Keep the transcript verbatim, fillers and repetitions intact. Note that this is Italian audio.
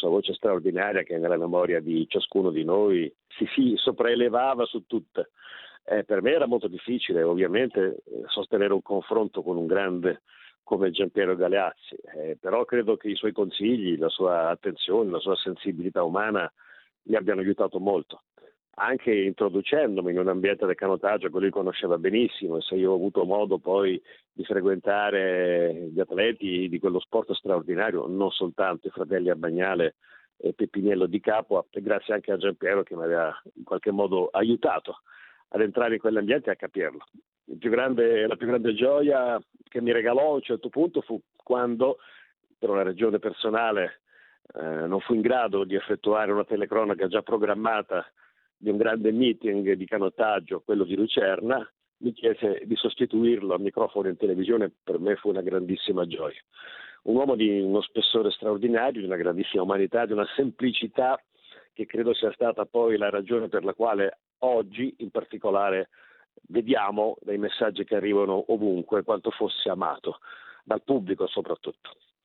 sua voce straordinaria che nella memoria di ciascuno di noi si, si sopraelevava su tutte. Eh, per me era molto difficile ovviamente eh, sostenere un confronto con un grande come Giampiero Galeazzi, eh, però credo che i suoi consigli, la sua attenzione, la sua sensibilità umana mi abbiano aiutato molto, anche introducendomi in un ambiente del canottaggio che lui conosceva benissimo, e se io ho avuto modo poi di frequentare gli atleti di quello sport straordinario, non soltanto i fratelli Arbagnale e Peppiniello di Capua, e grazie anche a Giampiero che mi aveva in qualche modo aiutato ad entrare in quell'ambiente e a capirlo. Il più grande, la più grande gioia che mi regalò a un certo punto fu quando, per una ragione personale, eh, non fu in grado di effettuare una telecronaca già programmata di un grande meeting di canottaggio, quello di Lucerna, mi chiese di sostituirlo al microfono in televisione. Per me fu una grandissima gioia. Un uomo di uno spessore straordinario, di una grandissima umanità, di una semplicità che credo sia stata poi la ragione per la quale oggi in particolare vediamo dai messaggi che arrivano ovunque quanto fosse amato, dal pubblico soprattutto.